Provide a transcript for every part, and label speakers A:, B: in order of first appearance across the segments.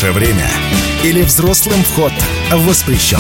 A: «Наше время» или «Взрослым вход воспрещен».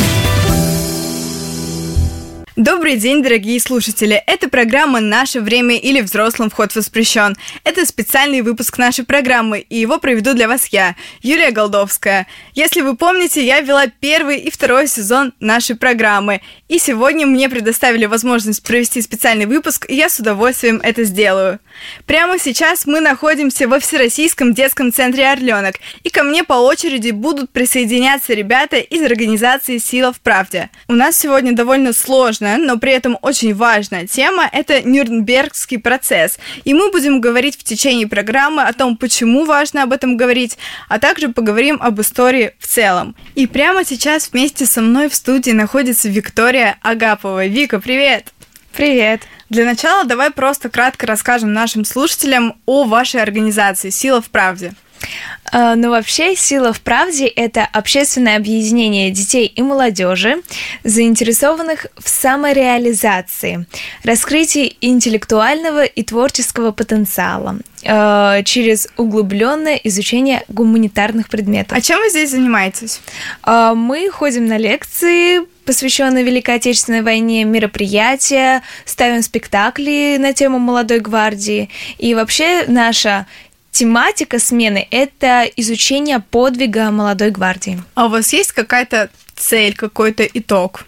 B: Добрый день, дорогие слушатели! Это программа «Наше время» или «Взрослым вход воспрещен». Это специальный выпуск нашей программы, и его проведу для вас я, Юлия Голдовская. Если вы помните, я вела первый и второй сезон нашей программы, и сегодня мне предоставили возможность провести специальный выпуск, и я с удовольствием это сделаю. Прямо сейчас мы находимся во Всероссийском детском центре «Орленок», и ко мне по очереди будут присоединяться ребята из организации «Сила в правде». У нас сегодня довольно сложная, но при этом очень важная тема – это Нюрнбергский процесс. И мы будем говорить в течение программы о том, почему важно об этом говорить, а также поговорим об истории в целом. И прямо сейчас вместе со мной в студии находится Виктория Агапова. Вика, привет!
C: Привет!
B: Для начала давай просто кратко расскажем нашим слушателям о вашей организации «Сила в правде».
C: Ну, вообще, «Сила в правде» — это общественное объединение детей и молодежи, заинтересованных в самореализации, раскрытии интеллектуального и творческого потенциала через углубленное изучение гуманитарных предметов.
B: А чем вы здесь занимаетесь?
C: Мы ходим на лекции, посвященные Великой Отечественной войне, мероприятия, ставим спектакли на тему молодой гвардии. И вообще наша тематика смены – это изучение подвига молодой гвардии.
B: А у вас есть какая-то цель, какой-то итог?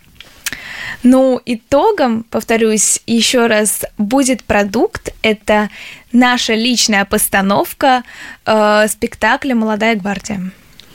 C: Ну, итогом, повторюсь еще раз, будет продукт. Это наша личная постановка спектакля «Молодая гвардия».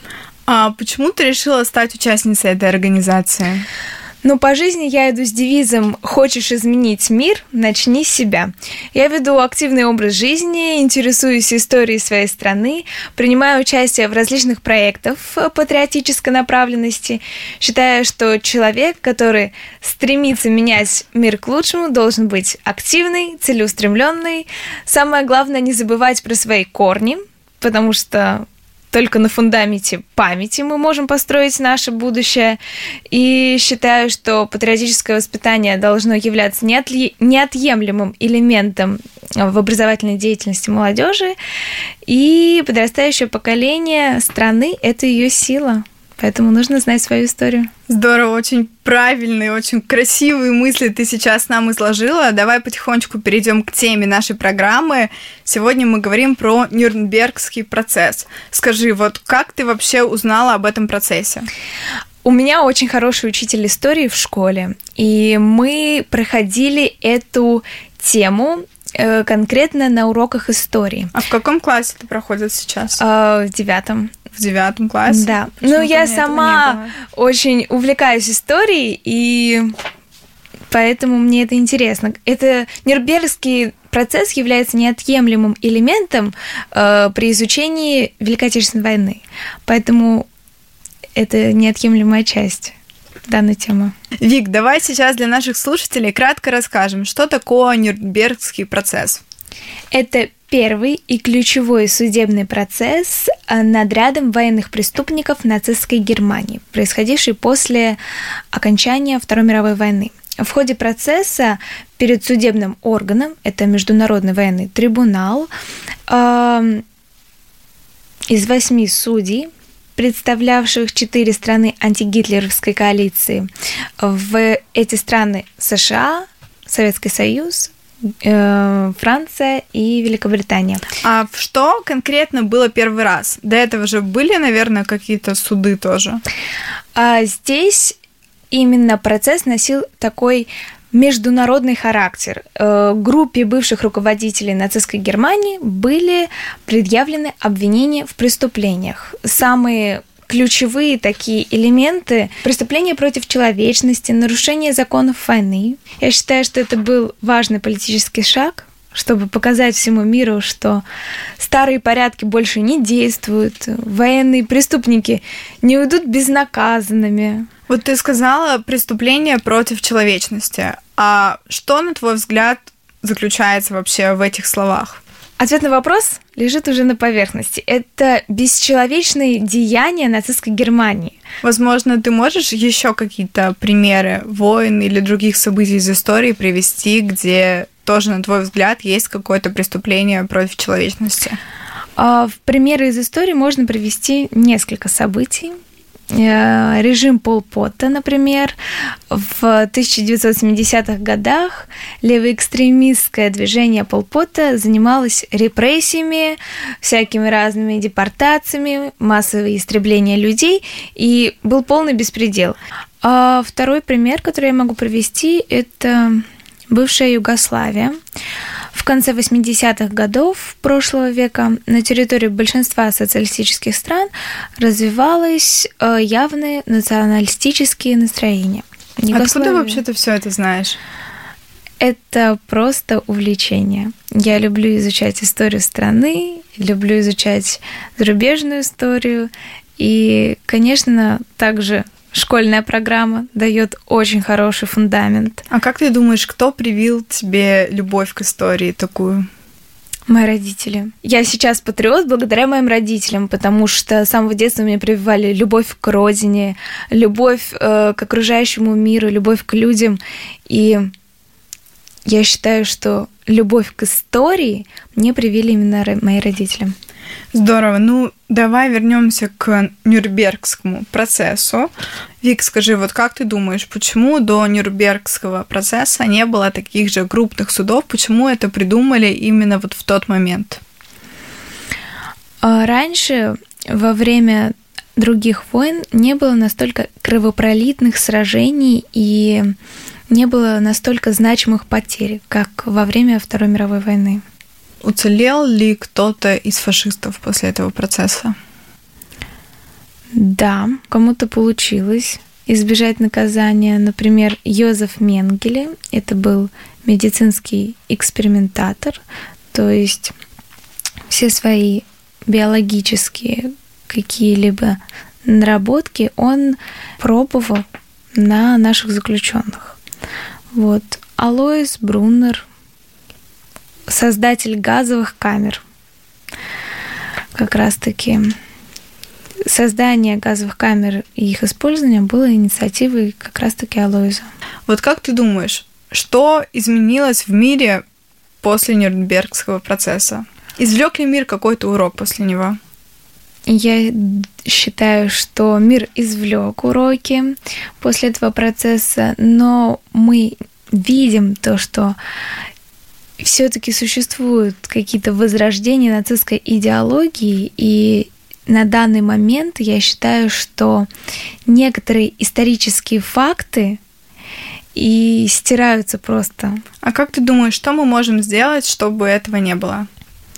B: А почему ты решила стать участницей этой организации?
C: Ну, по жизни я иду с девизом «Хочешь изменить мир? Начни с себя». Я веду активный образ жизни, интересуюсь историей своей страны, принимаю участие в различных проектах патриотической направленности. Считаю, что человек, который стремится менять мир к лучшему, должен быть активный, целеустремленный. Самое главное — не забывать про свои корни, потому что только на фундаменте памяти мы можем построить наше будущее. И считаю, что патриотическое воспитание должно являться неотъемлемым элементом в образовательной деятельности молодежи. И подрастающее поколение страны – это ее сила. Поэтому нужно знать свою историю.
B: Здорово, очень правильные, очень красивые мысли ты сейчас нам изложила. Давай потихонечку перейдем к теме нашей программы. Сегодня мы говорим про Нюрнбергский процесс. Скажи, вот как ты вообще узнала об этом процессе?
C: У меня очень хороший учитель истории в школе, и мы проходили эту тему конкретно на уроках истории.
B: А в каком классе ты проходишь сейчас?
C: В 9.
B: В 9 классе?
C: Да. Ну, я сама очень увлекаюсь историей, и поэтому мне это интересно. Это Нюрнбергский процесс является неотъемлемым элементом при изучении Великой Отечественной войны. Поэтому это неотъемлемая часть данной темы.
B: Вик, давай сейчас для наших слушателей кратко расскажем, что такое Нюрнбергский процесс.
C: Это первый и ключевой судебный процесс над рядом военных преступников нацистской Германии, происходивший после окончания Второй мировой войны. В ходе процесса перед судебным органом, это Международный военный трибунал, из 8 судей, представлявших 4 страны антигитлеровской коалиции, в эти страны США, Советский Союз, Франция и Великобритания.
B: А что конкретно было первый раз? До этого же были, наверное, какие-то суды тоже?
C: Здесь именно процесс носил такой международный характер. Группе бывших руководителей нацистской Германии были предъявлены обвинения в преступлениях. Самые ключевые такие элементы – преступления против человечности, нарушение законов войны. Я считаю, что это был важный политический шаг, чтобы показать всему миру, что старые порядки больше не действуют, военные преступники не уйдут безнаказанными.
B: Вот ты сказала преступления против человечности. А что, на твой взгляд, заключается вообще в этих словах?
C: Ответ на вопрос лежит уже на поверхности. Это бесчеловечные деяния нацистской Германии.
B: Возможно, ты можешь еще какие-то примеры войн или других событий из истории привести, где тоже, на твой взгляд, есть какое-то преступление против человечности?
C: В примеры из истории можно привести несколько событий. Режим Пол Потта, например, в 1970-х годах левоэкстремистское движение Пол Потта занималось репрессиями, всякими разными депортациями, массовое истребление людей, и был полный беспредел. А второй пример, который я могу привести, это бывшая Югославия. В конце 80-х годов прошлого века на территории большинства социалистических стран развивалось явные националистические настроения.
B: Откуда вообще ты все это знаешь?
C: Это просто увлечение. Я люблю изучать историю страны, люблю изучать зарубежную историю, и, конечно, также школьная программа дает очень хороший фундамент.
B: А как ты думаешь, кто привил тебе любовь к истории такую?
C: Мои родители. Я сейчас патриот благодаря моим родителям, потому что с самого детства мне прививали любовь к родине, любовь к окружающему миру, любовь к людям. И я считаю, что любовь к истории мне привили именно мои родители.
B: Здорово. Ну, давай вернемся к Нюрнбергскому процессу. Вик, скажи, вот как ты думаешь, почему до Нюрнбергского процесса не было таких же крупных судов? Почему это придумали именно вот в тот момент?
C: Раньше, во время других войн, не было настолько кровопролитных сражений и не было настолько значимых потерь, как во время Второй мировой войны.
B: Уцелел ли кто-то из фашистов после этого процесса?
C: Да, кому-то получилось избежать наказания. Например, Йозеф Менгеле, это был медицинский экспериментатор, то есть все свои биологические какие-либо наработки он пробовал на наших заключенных. Вот. Алоис Бруннер, создатель газовых камер. Как раз-таки создание газовых камер и их использование было инициативой как раз-таки Алоиза.
B: Вот как ты думаешь, что изменилось в мире после Нюрнбергского процесса? Извлек ли мир какой-то урок после него?
C: Я считаю, что мир извлек уроки после этого процесса, но мы видим то, что все-таки существуют какие-то возрождения нацистской идеологии, и на данный момент я считаю, что некоторые исторические факты и стираются просто.
B: А как ты думаешь, что мы можем сделать, чтобы этого не было?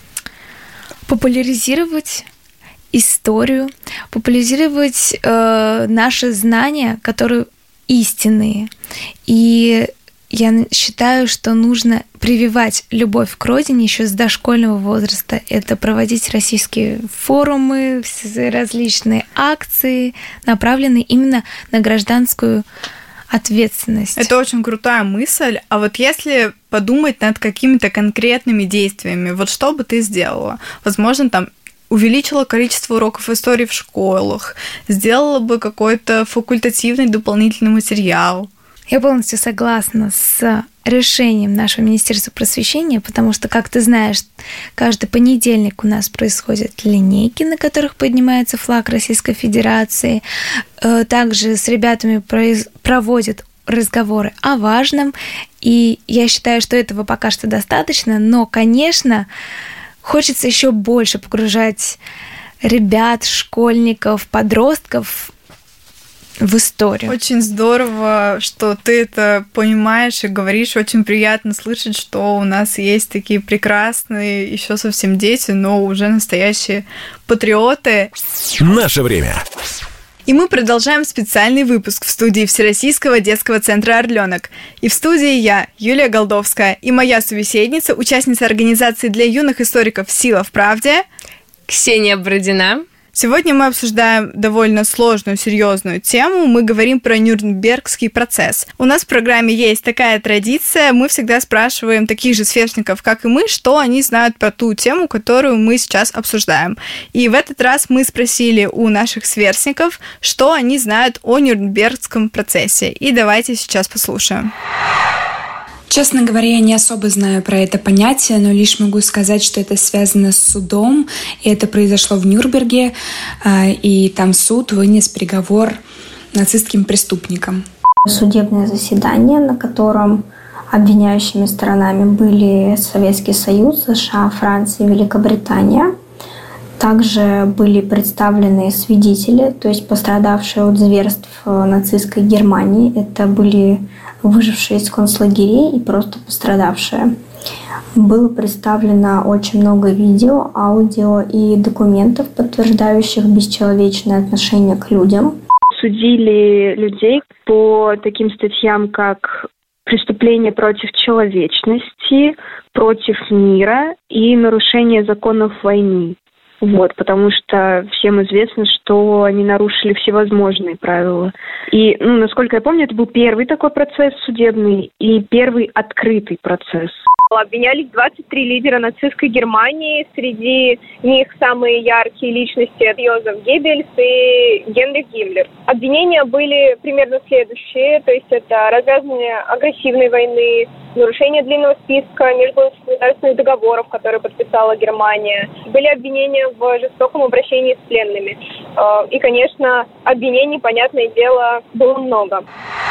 C: Популяризировать историю, популяризировать наши знания, которые истинные. И я считаю, что нужно прививать любовь к родине еще с дошкольного возраста. Это проводить российские форумы, различные акции, направленные именно на гражданскую ответственность.
B: Это очень крутая мысль. А вот если подумать над какими-то конкретными действиями, вот что бы ты сделала? Возможно, там увеличила количество уроков истории в школах, сделала бы какой-то факультативный дополнительный материал.
C: Я полностью согласна с решением нашего Министерства просвещения, потому что, как ты знаешь, каждый понедельник у нас происходят линейки, на которых поднимается флаг Российской Федерации. Также с ребятами проводят разговоры о важном, и я считаю, что этого пока что достаточно, но, конечно, хочется еще больше погружать ребят, школьников, подростков в историю.
B: Очень здорово, что ты это понимаешь и говоришь. Очень приятно слышать, что у нас есть такие прекрасные, еще совсем дети, но уже настоящие патриоты.
A: Наше время.
B: И мы продолжаем специальный выпуск в студии Всероссийского детского центра «Орленок». И в студии я, Юлия Голдовская, и моя собеседница, участница организации для юных историков «Сила в правде»
D: Ксения Бородина.
B: Сегодня мы обсуждаем довольно сложную, серьезную тему. Мы говорим про Нюрнбергский процесс. У нас в программе есть такая традиция. Мы всегда спрашиваем таких же сверстников, как и мы, что они знают про ту тему, которую мы сейчас обсуждаем. И в этот раз мы спросили у наших сверстников, что они знают о Нюрнбергском процессе. И давайте сейчас послушаем.
E: Честно говоря, я не особо знаю про это понятие, но лишь могу сказать, что это связано с судом, и это произошло в Нюрнберге, и там суд вынес приговор нацистским преступникам.
F: Судебное заседание, на котором обвиняющими сторонами были Советский Союз, США, Франция и Великобритания. Также были представлены свидетели, то есть пострадавшие от зверств нацистской Германии. Это были выжившие из концлагерей и просто пострадавшие. Было представлено очень много видео, аудио и документов, подтверждающих бесчеловечное отношение к людям.
G: Судили людей по таким статьям, как преступление против человечности, против мира и нарушение законов войны. Потому что всем известно, что они нарушили всевозможные правила. И, насколько я помню, это был первый такой процесс судебный и первый открытый процесс.
H: Обвинялись 23 лидера нацистской Германии. Среди них самые яркие личности — это Йозеф Геббельс и Генрих Гиммлер. Обвинения были примерно следующие. То есть это развязывание агрессивной войны, нарушение длинного списка межгосударственных договоров, которые подписала Германия. Были обвинения в жестоком обращении с пленными. И, конечно, обвинений, понятное дело, было много.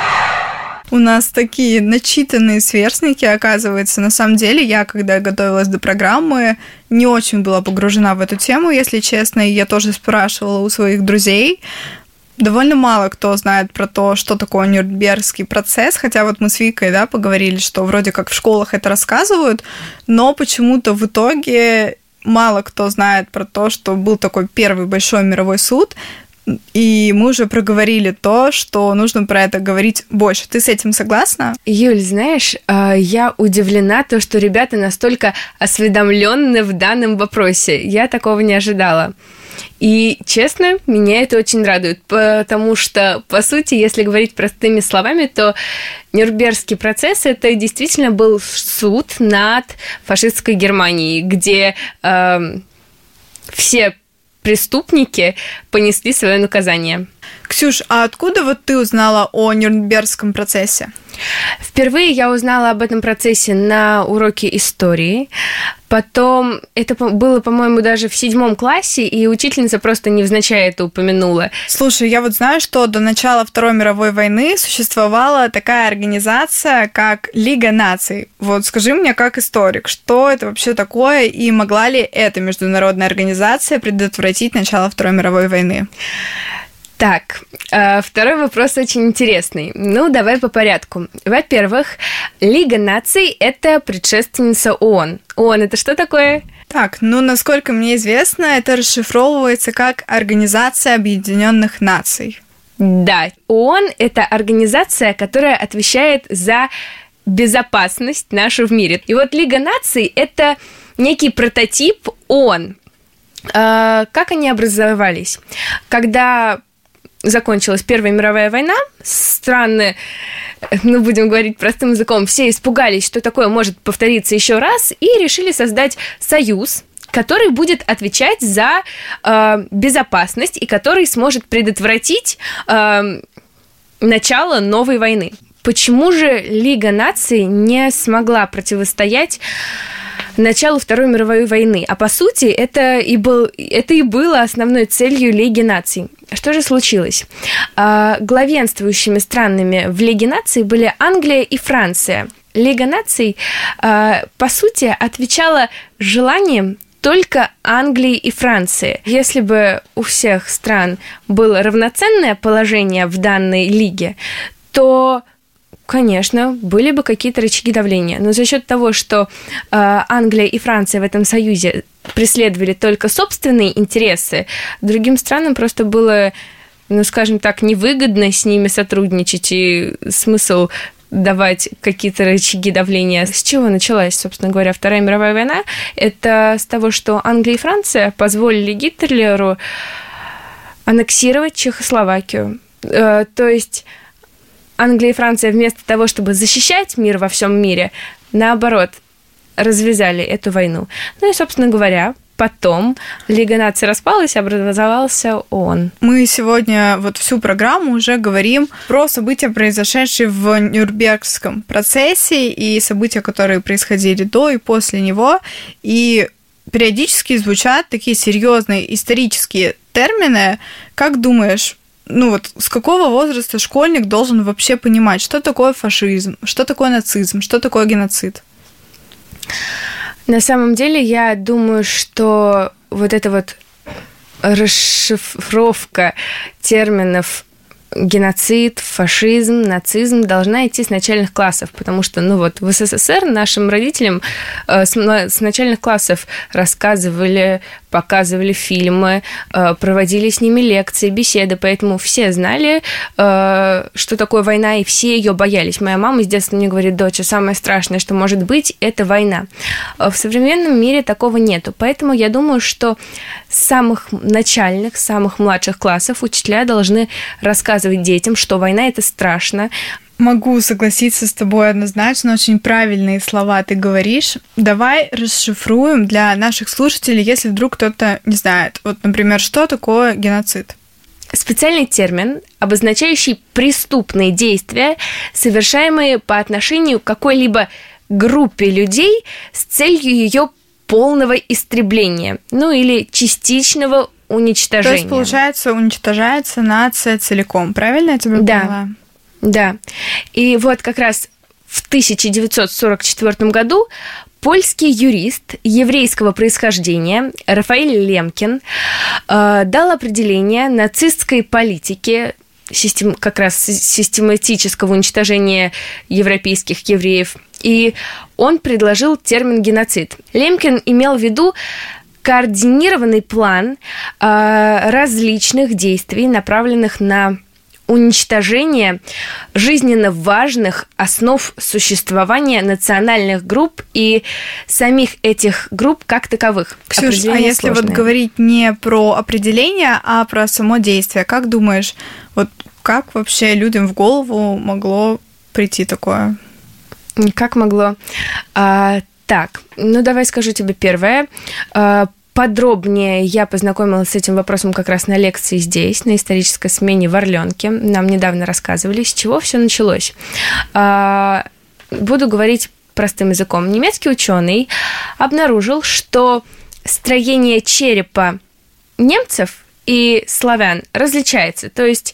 B: У нас такие начитанные сверстники, оказывается. На самом деле, я, когда готовилась до программы, не очень была погружена в эту тему, если честно. И я тоже спрашивала у своих друзей. Довольно мало кто знает про то, что такое Нюрнбергский процесс, хотя вот мы с Викой, поговорили, что вроде как в школах это рассказывают, но почему-то в итоге мало кто знает про то, что был такой первый большой мировой суд. И мы уже проговорили то, что нужно про это говорить больше. Ты с этим согласна?
D: Юль, знаешь, я удивлена, то, что ребята настолько осведомленны в данном вопросе. Я такого не ожидала. И, честно, меня это очень радует, потому что, по сути, если говорить простыми словами, то Нюрнбергский процесс – это действительно был суд над фашистской Германией, где все преступники понесли свое наказание.
B: Ксюш, а откуда ты узнала о Нюрнбергском процессе?
D: Впервые я узнала об этом процессе на уроке истории. Потом, это было, по-моему, даже в 7 классе, и учительница просто невзначай это упомянула.
B: Слушай, я знаю, что до начала Второй мировой войны существовала такая организация, как Лига наций. Скажи мне, как историк, что это вообще такое, и могла ли эта международная организация предотвратить начало Второй мировой войны?
D: Так, второй вопрос очень интересный. Давай по порядку. Во-первых, Лига наций – это предшественница ООН. ООН – это что такое?
B: Так, насколько мне известно, это расшифровывается как Организация Объединенных Наций.
D: Да, ООН – это организация, которая отвечает за безопасность нашу в мире. И Лига наций – это некий прототип ООН. Как они образовались? Когда закончилась Первая мировая война, страны, будем говорить простым языком, все испугались, что такое может повториться еще раз, и решили создать союз, который будет отвечать за безопасность и который сможет предотвратить начало новой войны. Почему же Лига наций не смогла противостоять началу Второй мировой войны? А по сути, это и было основной целью Лиги наций. Что же случилось? Главенствующими странами в Лиге наций были Англия и Франция. Лига наций, по сути, отвечала желаниям только Англии и Франции. Если бы у всех стран было равноценное положение в данной лиге, то, конечно, были бы какие-то рычаги давления. Но за счет того, что Англия и Франция в этом союзе преследовали только собственные интересы, другим странам просто было, скажем так, невыгодно с ними сотрудничать, и смысл давать какие-то рычаги давления. С чего началась, собственно говоря, Вторая мировая война? Это с того, что Англия и Франция позволили Гитлеру аннексировать Чехословакию. То есть Англия и Франция вместо того, чтобы защищать мир во всем мире, наоборот, развязали эту войну. И, собственно говоря, потом Лига наций распалась, образовался ООН.
B: Мы сегодня вот всю программу уже говорим про события, произошедшие в Нюрнбергском процессе, и события, которые происходили до и после него. И периодически звучат такие серьезные исторические термины. Как думаешь, с какого возраста школьник должен вообще понимать, что такое фашизм, что такое нацизм, что такое геноцид?
D: На самом деле, я думаю, что вот эта вот расшифровка терминов геноцид, фашизм, нацизм должна идти с начальных классов, потому что, в СССР нашим родителям с начальных классов рассказывали, показывали фильмы, проводили с ними лекции, беседы, поэтому все знали, что такое война, и все ее боялись. Моя мама с детства мне говорит: доча, самое страшное, что может быть, это война. В современном мире такого нету, поэтому я думаю, что с самых начальных, самых младших классов учителя должны рассказывать детям, что война – это страшно.
B: Могу согласиться с тобой однозначно, очень правильные слова ты говоришь. Давай расшифруем для наших слушателей, если вдруг кто-то не знает. Вот, например, что такое геноцид?
D: Специальный термин, обозначающий преступные действия, совершаемые по отношению к какой-либо группе людей с целью ее полного истребления, или частичного уничтожения.
B: То есть, получается, уничтожается нация целиком, правильно я тебя поняла?
D: Да. И вот как раз в 1944 году польский юрист еврейского происхождения Рафаэль Лемкин дал определение нацистской политике, как раз систематического уничтожения европейских евреев, и он предложил термин «геноцид». Лемкин имел в виду координированный план различных действий, направленных на уничтожение жизненно важных основ существования национальных групп и самих этих групп как таковых.
B: Ксюш, а если вот говорить не про определение, а про само действие, как думаешь, вот как вообще людям в голову могло прийти такое?
D: Как могло? Так, давай скажу тебе первое. Подробнее я познакомилась с этим вопросом как раз на лекции здесь, на исторической смене в Орленке. Нам недавно рассказывали, с чего все началось. Буду говорить простым языком. Немецкий ученый обнаружил, что строение черепа немцев и славян различается. То есть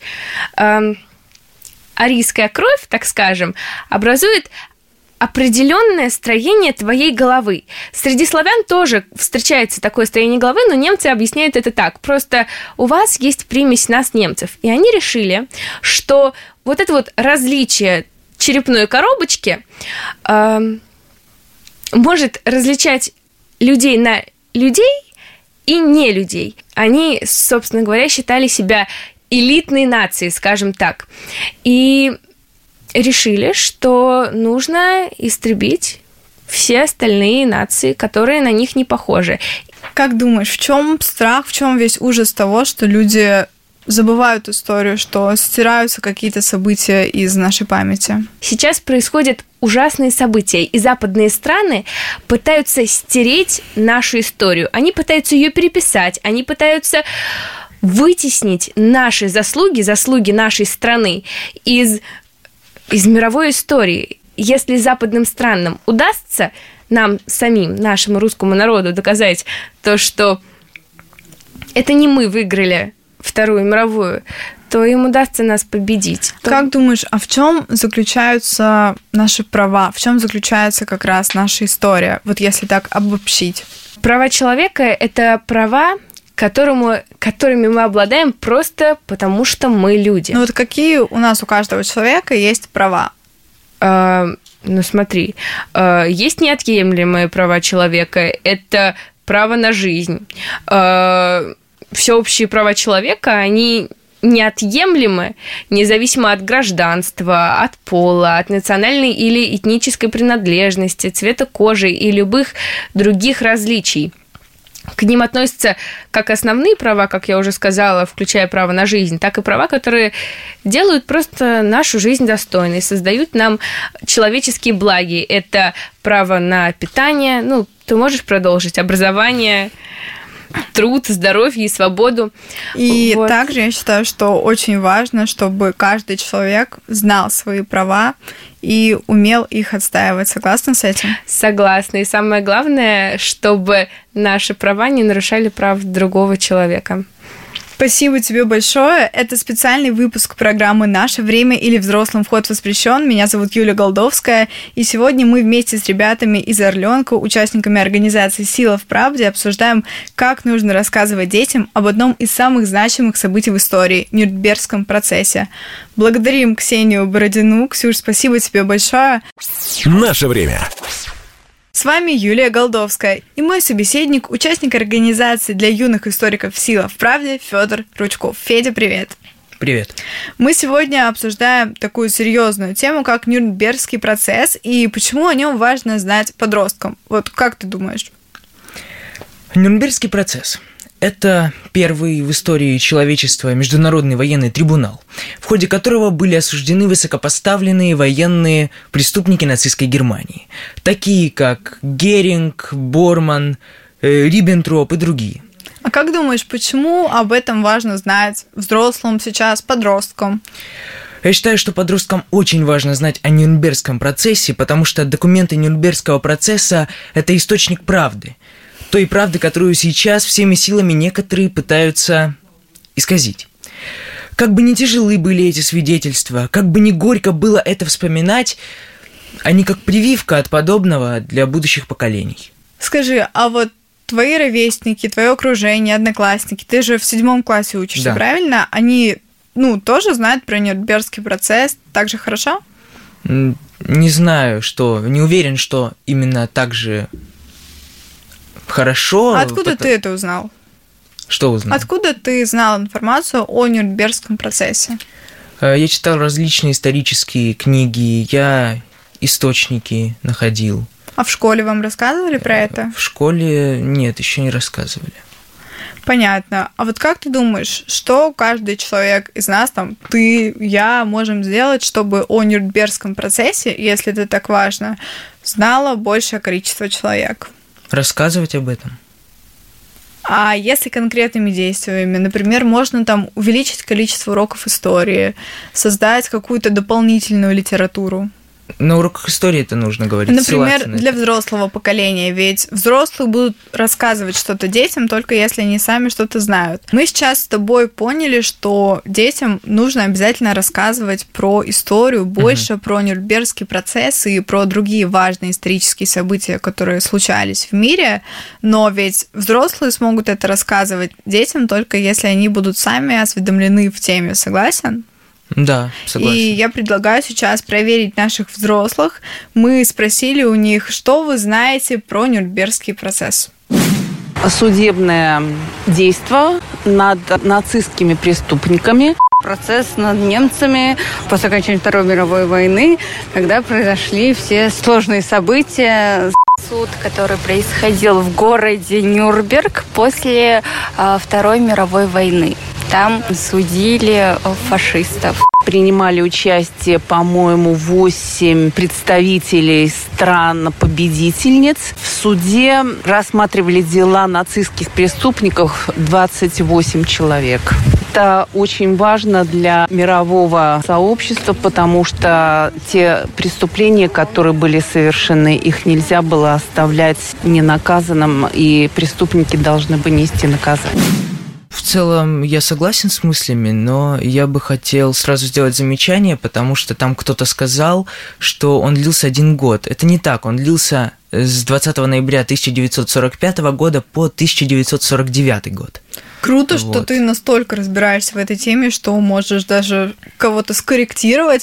D: арийская кровь, так скажем, образует определенное строение твоей головы. Среди славян тоже встречается такое строение головы, но немцы объясняют это так. Просто у вас есть примесь нас, немцев. И они решили, что вот это вот различие черепной коробочки может различать людей на людей и не людей. Они, собственно говоря, считали себя элитной нацией, скажем так. И решили, что нужно истребить все остальные нации, которые на них не похожи.
B: Как думаешь, в чем страх, в чем весь ужас того, что люди забывают историю, что стираются какие-то события из нашей памяти?
D: Сейчас происходят ужасные события, и западные страны пытаются стереть нашу историю. Они пытаются ее переписать, они пытаются вытеснить наши заслуги нашей страны из мировой истории. Если западным странам удастся нам самим, нашему русскому народу, доказать то, что это не мы выиграли Вторую мировую, то им удастся нас победить.
B: Как думаешь, а в чем заключаются наши права? В чем заключается как раз наша история? Вот если так обобщить.
D: Права человека – это права, которыми мы обладаем просто потому, что мы люди.
B: Вот какие у нас у каждого человека есть права?
D: Смотри, есть неотъемлемые права человека. Это право на жизнь. Всеобщие права человека, они неотъемлемы, независимо от гражданства, от пола, от национальной или этнической принадлежности, цвета кожи и любых других различий. к ним относятся как основные права, как я уже сказала, включая право на жизнь, так и права, которые делают просто нашу жизнь достойной, создают нам человеческие благи. Это право на питание, ты можешь продолжить, образование, труд, здоровье и свободу.
B: И также я считаю, что очень важно, чтобы каждый человек знал свои права и умел их отстаивать. Согласна с этим?
D: Согласна. И самое главное, чтобы наши права не нарушали прав другого человека.
B: Спасибо тебе большое. Это специальный выпуск программы «Наше время» или «Взрослым вход воспрещен». Меня зовут Юлия Голдовская. И сегодня мы вместе с ребятами из Орленка, участниками организации «Сила в правде», обсуждаем, как нужно рассказывать детям об одном из самых значимых событий в истории – Нюрнбергском процессе. Благодарим Ксению Бородину. Ксюш, спасибо тебе большое.
A: «Наше время».
B: С вами Юлия Голдовская и мой собеседник, участник организации для юных историков «Сила в правде» Федор Ручков. Федя, привет!
I: Привет!
B: Мы сегодня обсуждаем такую серьезную тему, как Нюрнбергский процесс, и почему о нем важно знать подросткам. Вот как ты думаешь?
I: Нюрнбергский процесс – это первый в истории человечества международный военный трибунал, в ходе которого были осуждены высокопоставленные военные преступники нацистской Германии, такие как Геринг, Борман, Риббентроп и другие.
B: А как думаешь, почему об этом важно знать взрослым сейчас, подросткам?
I: Я считаю, что подросткам очень важно знать о Нюрнбергском процессе, потому что документы Нюрнбергского процесса – это источник правды. Той правды, которую сейчас всеми силами некоторые пытаются исказить. Как бы ни тяжелы были эти свидетельства, как бы ни горько было это вспоминать, они как прививка от подобного для будущих поколений.
B: Скажи, а вот твои ровесники, твое окружение, одноклассники, ты же в 7 классе учишься,
I: да.
B: Правильно? Они, тоже знают про Нюрнбергский процесс так же хорошо?
I: Не знаю, не уверен, что именно так же хорошо.
B: А откуда ты это узнал?
I: Что узнал?
B: Откуда ты знал информацию о Нюрнбергском процессе?
I: Я читал различные исторические книги, я источники находил.
B: А в школе вам рассказывали про это?
I: В школе нет, еще не рассказывали.
B: Понятно. А вот как ты думаешь, что каждый человек из нас, ты, я, можем сделать, чтобы о Нюрнбергском процессе, если это так важно, знало большее количество человек?
I: Рассказывать об этом.
B: А если конкретными действиями, например, можно увеличить количество уроков истории, создать какую-то дополнительную литературу?
I: На уроках истории это нужно говорить.
B: Например, для взрослого поколения, ведь взрослые будут рассказывать что-то детям, только если они сами что-то знают. Мы сейчас с тобой поняли, что детям нужно обязательно рассказывать про историю, больше про Нюрнбергский процесс и про другие важные исторические события, которые случались в мире, но ведь взрослые смогут это рассказывать детям только если они будут сами осведомлены в теме. Согласен?
I: Да, согласен.
B: И я предлагаю сейчас проверить наших взрослых. Мы спросили у них, что вы знаете про Нюрнбергский процесс.
J: Судебное действие над нацистскими преступниками.
K: Процесс над немцами после окончания Второй мировой войны, когда произошли все сложные события.
L: Суд, который происходил в городе Нюрнберг после Второй мировой войны. Там судили фашистов.
J: Принимали участие, по-моему, 8 представителей стран-победительниц. В суде рассматривали дела нацистских преступников 28 человек. Это очень важно для мирового сообщества, потому что те преступления, которые были совершены, их нельзя было оставлять ненаказанным, и преступники должны были нести наказание.
I: В целом я согласен с мыслями, но я бы хотел сразу сделать замечание, потому что там кто-то сказал, что он длился 1 год. Это не так, он длился с 20 ноября 1945 года по 1949 год.
B: Круто, что ты настолько разбираешься в этой теме, что можешь даже кого-то скорректировать.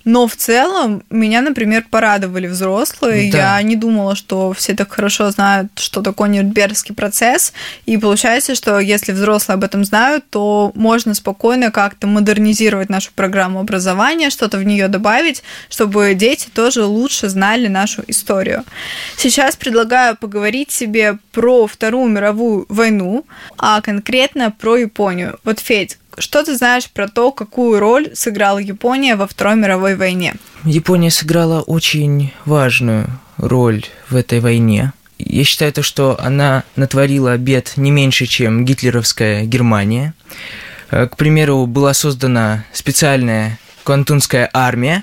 B: Но в целом меня, например, порадовали взрослые.
I: Да.
B: Я не думала, что все так хорошо знают, что такое Нюрнбергский процесс. И получается, что если взрослые об этом знают, то можно спокойно как-то модернизировать нашу программу образования, что-то в нее добавить, чтобы дети тоже лучше знали нашу историю. Сейчас предлагаю поговорить себе про Вторую мировую войну, а конкретно про Японию. Вот, Федь, что ты знаешь про то, какую роль сыграла Япония во Второй мировой войне?
I: Япония сыграла очень важную роль в этой войне. Я считаю, что она натворила бед не меньше, чем гитлеровская Германия. К примеру, была создана специальная Квантунская армия,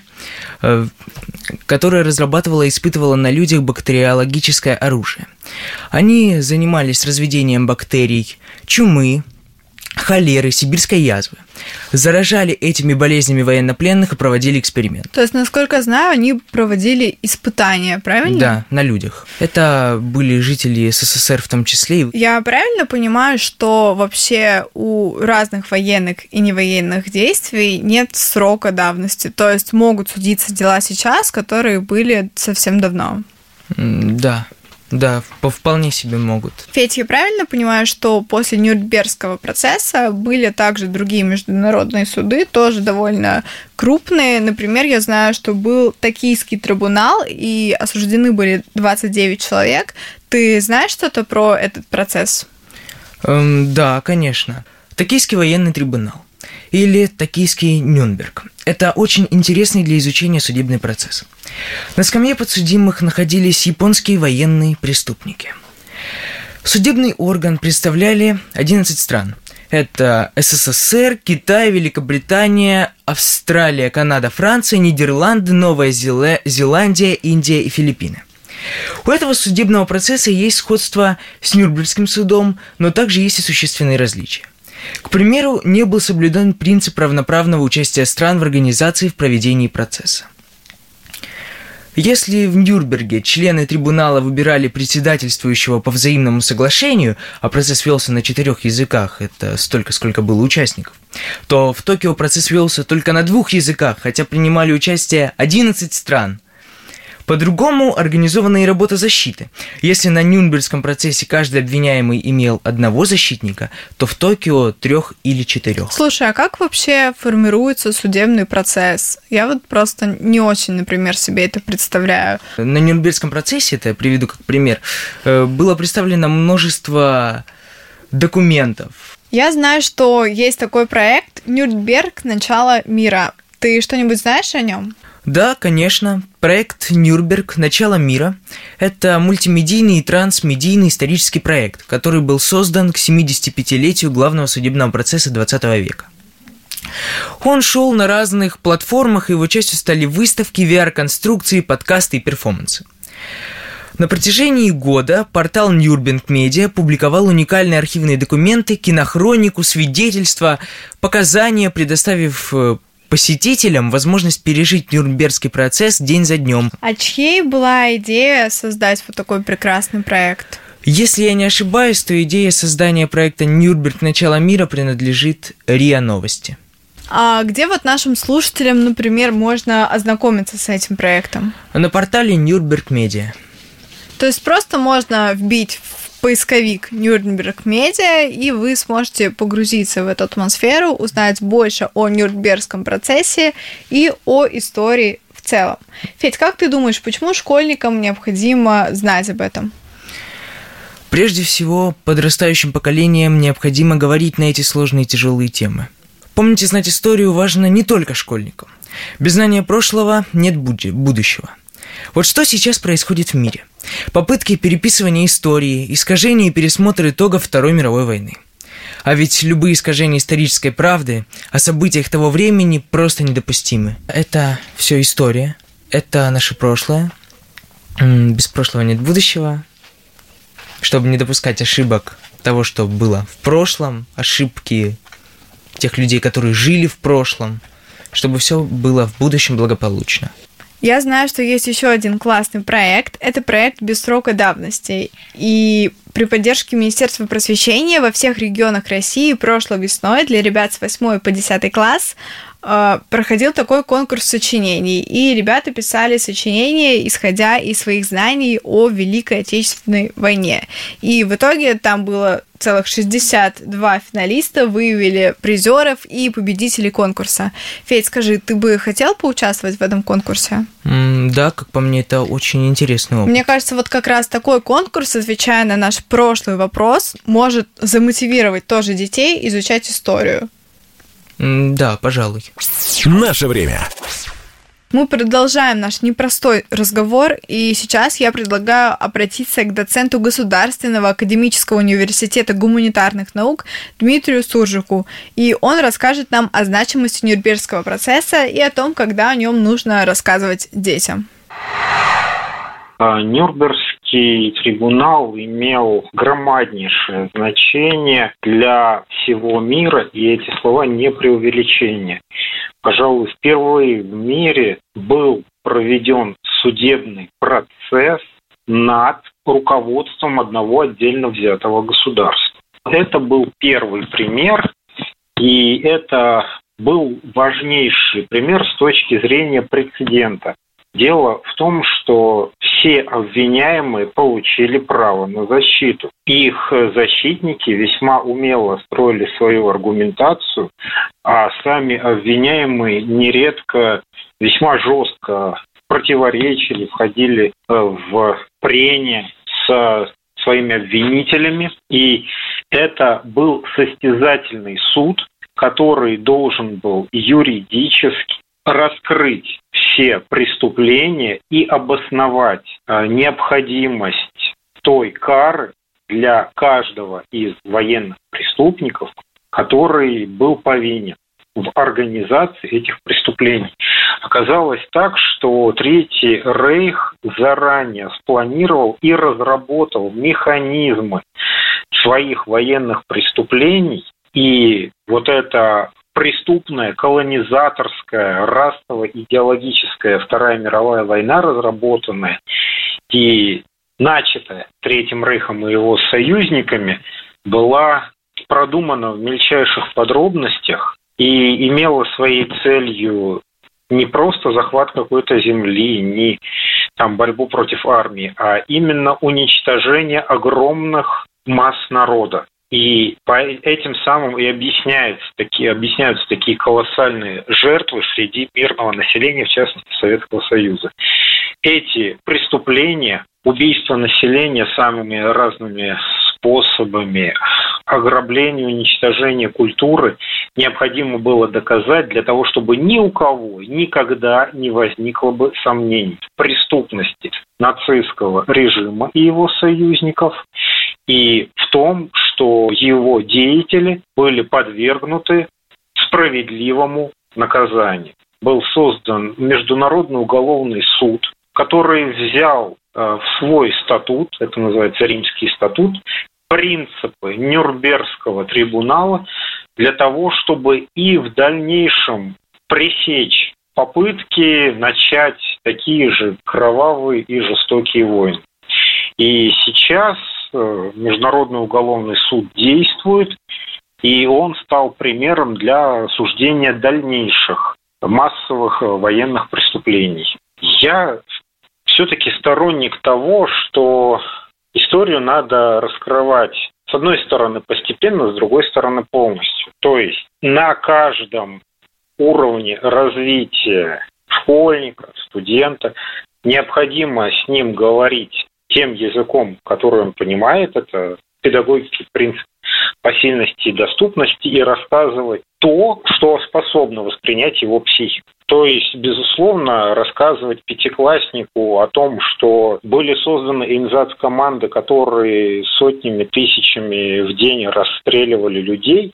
I: которая разрабатывала и испытывала на людях бактериологическое оружие. Они занимались разведением бактерий чумы, холеры, сибирской язвы. Заражали этими болезнями военнопленных и проводили эксперименты.
B: То есть, насколько я знаю, они проводили испытания, правильно?
I: Да, на людях. Это были жители СССР в том числе.
B: Я правильно понимаю, что вообще у разных военных и невоенных действий нет срока давности? То есть могут судиться дела сейчас, которые были совсем давно? Да, вполне себе могут. Федь, я правильно понимаю, что после Нюрнбергского процесса были также другие международные суды, тоже довольно крупные? Например, я знаю, что был Токийский трибунал, и осуждены были 29 человек. Ты знаешь что-то про этот процесс?
I: Да, конечно. Токийский военный трибунал или Токийский Нюрнберг. Это очень интересный для изучения судебный процесс. На скамье подсудимых находились японские военные преступники. Судебный орган представляли 11 стран. Это СССР, Китай, Великобритания, Австралия, Канада, Франция, Нидерланды, Новая Зеландия, Индия и Филиппины. У этого судебного процесса есть сходство с Нюрнбергским судом, но также есть и существенные различия. К примеру, не был соблюден принцип равноправного участия стран в организации в проведении процесса. Если в Нюрнберге члены трибунала выбирали председательствующего по взаимному соглашению, а процесс велся на 4 языках, это столько, сколько было участников, то в Токио процесс велся только на 2 языках, хотя принимали участие 11 стран. По-другому организована и работа защиты. Если на Нюрнбергском процессе каждый обвиняемый имел одного защитника, то в Токио 3 или 4.
B: Слушай, а как вообще формируется судебный процесс? Я вот просто не очень, например, себе это представляю.
I: На Нюрнбергском процессе, это я приведу как пример, было представлено множество документов.
B: Я знаю, что есть такой проект «Нюрнберг. Начало мира». Ты что-нибудь знаешь о нем?
I: Да, конечно. Проект «Нюрнберг. Начало мира» – это мультимедийный и трансмедийный исторический проект, который был создан к 75-летию главного судебного процесса XX века. Он шел на разных платформах, и его частью стали выставки, VR-конструкции, подкасты и перформансы. На протяжении года портал Нюрнберг Медиа публиковал уникальные архивные документы, кинохронику, свидетельства, показания, предоставив посетителям возможность пережить Нюрнбергский процесс день за днем.
B: А чьей была идея создать вот такой прекрасный проект?
I: Если я не ошибаюсь, то идея создания проекта «Нюрнберг. Начало мира» принадлежит РИА Новости.
B: А где вот нашим слушателям, например, можно ознакомиться с этим проектом?
I: На портале Нюрнберг Медиа.
B: То есть просто можно вбить в поисковик Нюрнберг Медиа, и вы сможете погрузиться в эту атмосферу, узнать больше о Нюрнбергском процессе и о истории в целом. Федь, как ты думаешь, почему школьникам необходимо знать об этом?
I: Прежде всего, подрастающим поколениям необходимо говорить на эти сложные и тяжелые темы. Помните, знать историю важно не только школьникам. Без знания прошлого нет будущего. Вот что сейчас происходит в мире. Попытки переписывания истории, искажения и пересмотр итогов Второй мировой войны. А ведь любые искажения исторической правды о событиях того времени просто недопустимы. Это все история, это наше прошлое. Без прошлого нет будущего. Чтобы не допускать ошибок того, что было в прошлом, ошибки тех людей, которые жили в прошлом, чтобы все было в будущем благополучно.
B: Я знаю, что есть еще один классный проект. Это проект без срока давности. И при поддержке Министерства просвещения во всех регионах России прошлой весной для ребят с 8 по 10 класс проходил такой конкурс сочинений, и ребята писали сочинения, исходя из своих знаний о Великой Отечественной войне. И в итоге там было целых 62 финалиста, выявили призеров и победителей конкурса. Федь, скажи, ты бы хотел поучаствовать в этом конкурсе?
I: Да, как по мне, это очень интересный опыт.
B: Мне кажется, вот как раз такой конкурс, отвечая на наш прошлый вопрос, может замотивировать тоже детей изучать историю.
I: Да, пожалуй.
A: Наше время.
B: Мы продолжаем наш непростой разговор, и сейчас я предлагаю обратиться к доценту Государственного академического университета гуманитарных наук Дмитрию Суржику, и он расскажет нам о значимости Нюрнбергского процесса и о том, когда о нем нужно рассказывать детям.
M: Нюрнбергский трибунал имел громаднейшее значение для всего мира, и эти слова не преувеличение. Пожалуй, впервые в мире был проведен судебный процесс над руководством одного отдельно взятого государства. Это был первый пример, и это был важнейший пример с точки зрения прецедента. Дело в том, что все обвиняемые получили право на защиту. Их защитники весьма умело строили свою аргументацию, а сами обвиняемые нередко весьма жестко противоречили, входили в прения со своими обвинителями. И это был состязательный суд, который должен был юридически раскрыть все преступления и обосновать необходимость той кары для каждого из военных преступников, который был повинен в организации этих преступлений. Оказалось так, что Третий Рейх заранее спланировал и разработал механизмы своих военных преступлений, и вот это преступная, колонизаторская, расово-идеологическая Вторая мировая война, разработанная и начатая Третьим Рейхом и его союзниками, была продумана в мельчайших подробностях и имела своей целью не просто захват какой-то земли, не там борьбу против армии, а именно уничтожение огромных масс народа. И по этим самым и объясняются такие колоссальные жертвы среди мирного населения, в частности Советского Союза. Эти преступления, убийство населения самыми разными способами, ограбление, уничтожение культуры необходимо было доказать для того, чтобы ни у кого никогда не возникло бы сомнений в преступности нацистского режима и его союзников, и в том, что его деятели были подвергнуты справедливому наказанию. Был создан Международный уголовный суд, который взял в свой статут, это называется Римский статут, принципы Нюрнбергского трибунала для того, чтобы и в дальнейшем пресечь попытки начать такие же кровавые и жестокие войны. И сейчас Международный уголовный суд действует, и он стал примером для осуждения дальнейших массовых военных преступлений. Я все-таки сторонник того, что историю надо раскрывать, с одной стороны, постепенно, с другой стороны, полностью. То есть на каждом уровне развития школьника, студента необходимо с ним говорить тем языком, который он понимает, это педагогический принцип посильности и доступности, и рассказывать то, что способно воспринять его психику. То есть, безусловно, рассказывать пятикласснику о том, что были созданы инзац-команды, которые сотнями, тысячами в день расстреливали людей,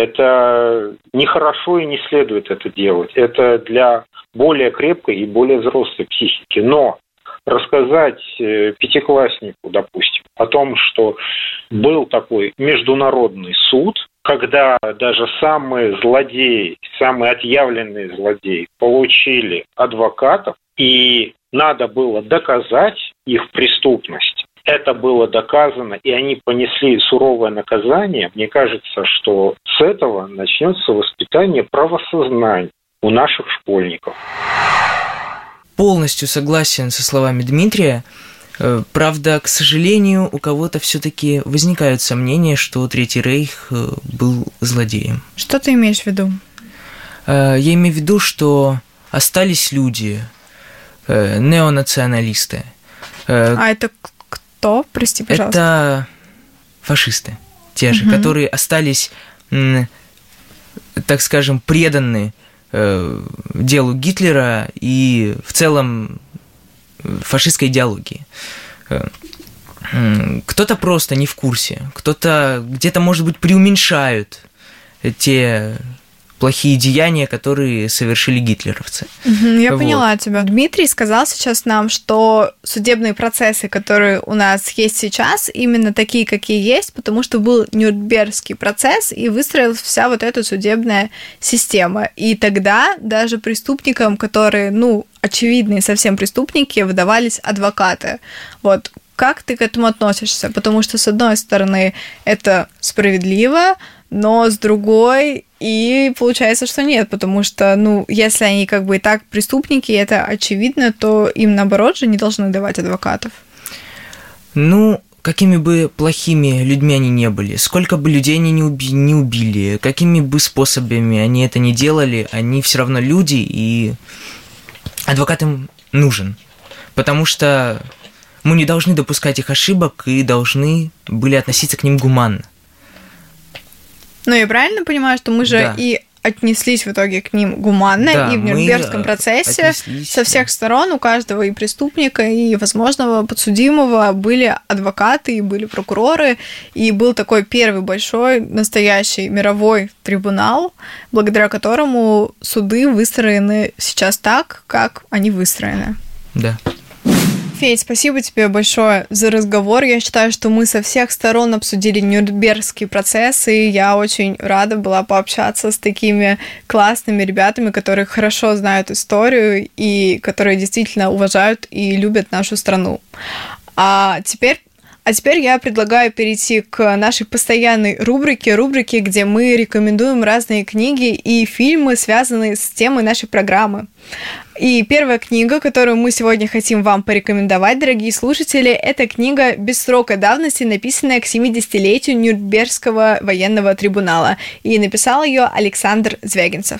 M: это нехорошо и не следует это делать. Это для более крепкой и более взрослой психики. Но рассказать пятикласснику, допустим, о том, что был такой международный суд, когда даже самые злодеи, самые отъявленные злодеи получили адвокатов, и надо было доказать их преступность. это было доказано, и они понесли суровое наказание, мне кажется, что с этого начнется воспитание правосознания у наших школьников.
I: Полностью согласен со словами Дмитрия. Правда, к сожалению, у кого-то все-таки возникают сомнения, что Третий Рейх был злодеем.
B: Что ты имеешь в виду?
I: Я имею в виду, что остались люди, неонационалисты.
B: А это кто? Прости, пожалуйста.
I: Это фашисты, те же, которые остались, так скажем, преданы делу Гитлера и в целом фашистской идеологии. Кто-то просто не в курсе, кто-то где-то, может быть, преуменьшают те плохие деяния, которые совершили гитлеровцы.
B: Я поняла тебя. Дмитрий сказал сейчас нам, что судебные процессы, которые у нас есть сейчас, именно такие, какие есть, потому что был Нюрнбергский процесс, и выстроилась вся вот эта судебная система. И тогда даже преступникам, которые, очевидные совсем преступники, выдавались адвокаты. Вот. Как ты к этому относишься? Потому что, с одной стороны, это справедливо, но с другой и получается, что нет, потому что, если они как бы и так преступники, и это очевидно, то им, наоборот, же не должны давать адвокатов.
I: Какими бы плохими людьми они не были, сколько бы людей они не убили, какими бы способами они это не делали, они все равно люди, и адвокат им нужен, потому что мы не должны допускать их ошибок и должны были относиться к ним гуманно.
B: Я правильно понимаю, что мы же и отнеслись в итоге к ним гуманно, и в Нюрнбергском процессе со всех сторон у каждого и преступника, и возможного подсудимого были адвокаты, и были прокуроры, и был такой первый большой, настоящий мировой трибунал, благодаря которому суды выстроены сейчас так, как они выстроены.
I: Да.
B: Федь, спасибо тебе большое за разговор. Я считаю, что мы со всех сторон обсудили Нюрнбергский процесс, и я очень рада была пообщаться с такими классными ребятами, которые хорошо знают историю и которые действительно уважают и любят нашу страну. А теперь я предлагаю перейти к нашей постоянной рубрике, где мы рекомендуем разные книги и фильмы, связанные с темой нашей программы. И первая книга, которую мы сегодня хотим вам порекомендовать, дорогие слушатели, это книга «Без срока давности», написанная к 70-летию Нюрнбергского военного трибунала. И написал ее Александр Звягинцев.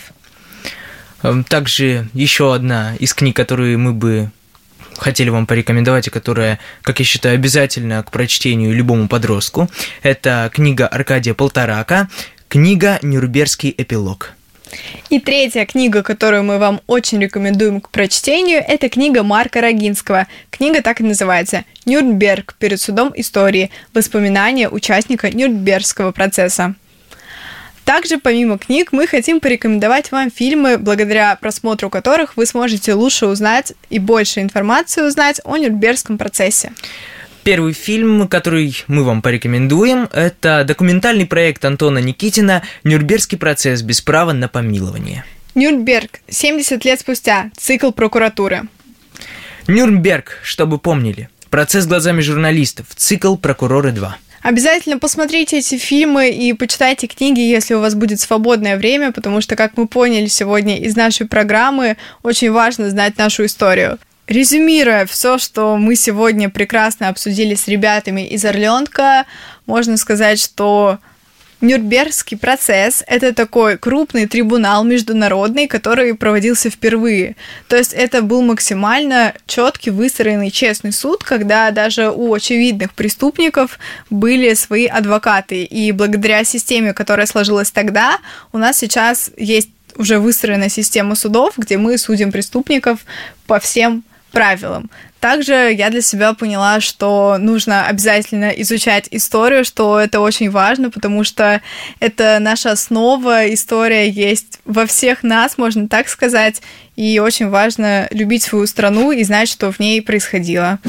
I: Также еще одна из книг, которые мы бы хотели вам порекомендовать, и которая, как я считаю, обязательна к прочтению любому подростку, это книга Аркадия Полторака, книга «Нюрнбергский эпилог».
B: И третья книга, которую мы вам очень рекомендуем к прочтению, это книга Марка Рогинского. Книга так и называется «Нюрнберг. Перед судом истории. Воспоминания участника Нюрнбергского процесса». Также, помимо книг, мы хотим порекомендовать вам фильмы, благодаря просмотру которых вы сможете лучше узнать и больше информации узнать о Нюрнбергском процессе.
I: Первый фильм, который мы вам порекомендуем, это документальный проект Антона Никитина «Нюрнбергский процесс без права на помилование».
B: Нюрнберг. 70 лет спустя. Цикл прокуратуры.
I: Нюрнберг, чтобы помнили. Процесс глазами журналистов. Цикл «Прокуроры 2».
B: Обязательно посмотрите эти фильмы и почитайте книги, если у вас будет свободное время, потому что, как мы поняли сегодня из нашей программы, очень важно знать нашу историю. Резюмируя все, что мы сегодня прекрасно обсудили с ребятами из Орленка, можно сказать, что Нюрнбергский процесс – это такой крупный трибунал международный, который проводился впервые. То есть это был максимально четкий, выстроенный, честный суд, когда даже у очевидных преступников были свои адвокаты. И благодаря системе, которая сложилась тогда, у нас сейчас есть уже выстроена система судов, где мы судим преступников по всем правилам. Также я для себя поняла, что нужно обязательно изучать историю, что это очень важно, потому что это наша основа, история есть во всех нас, можно так сказать, и очень важно любить свою страну и знать, что в ней происходило.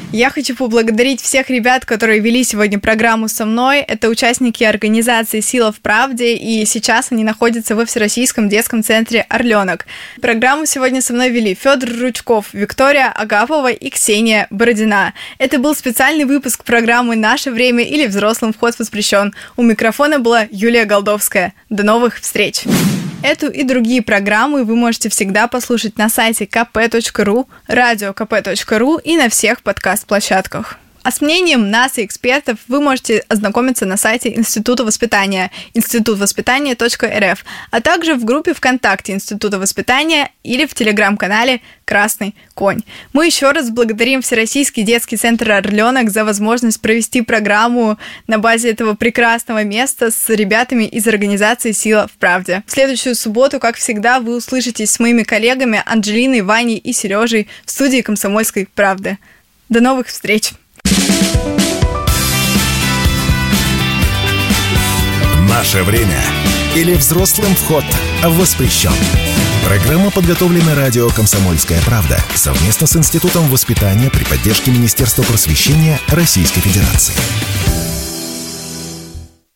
B: Я хочу поблагодарить всех ребят, которые вели сегодня программу со мной. Это участники организации «Сила в правде», и сейчас они находятся во Всероссийском детском центре «Орленок». Программу сегодня со мной вели Федор Ручков, Виктория Агапова и Ксения Бородина. Это был специальный выпуск программы «Наше время» или «Взрослым вход воспрещен». У микрофона была Юлия Голдовская. До новых встреч! Эту и другие программы вы можете всегда послушать на сайте kp.ru, radiokp.ru и на всех подкаст-площадках. А с мнением нас и экспертов вы можете ознакомиться на сайте Института воспитания institutvоспитания.рф, а также в группе ВКонтакте Института воспитания или в телеграм-канале «Красный конь». Мы еще раз благодарим Всероссийский детский центр «Орленок» за возможность провести программу на базе этого прекрасного места с ребятами из организации «Сила в правде». В следующую субботу, как всегда, вы услышитесь с моими коллегами Анджелиной, Ваней и Сережей в студии «Комсомольской правды». До новых встреч!
A: Наше время или взрослым вход воспрещен. Программа подготовлена радио «Комсомольская правда» совместно с Институтом воспитания при поддержке Министерства просвещения Российской Федерации.